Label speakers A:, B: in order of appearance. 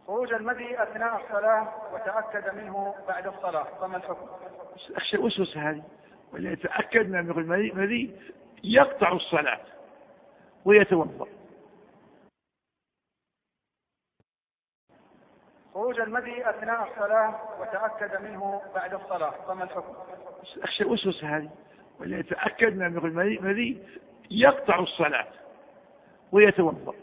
A: خروج المذي أثناء الصلاة وتأكد منه بعد الصلاة، فما الحكم؟
B: أخشى الوسوسة هذه، ولا يتأكد من المذي يقطع الصلاة ويتوضأ.
A: خروج المذي أثناء الصلاة وتأكد منه بعد الصلاة، فما الحكم؟
B: أخشى الوسوسة هذه، ولا يتأكد من المذي يقطع الصلاة ويتوضأ.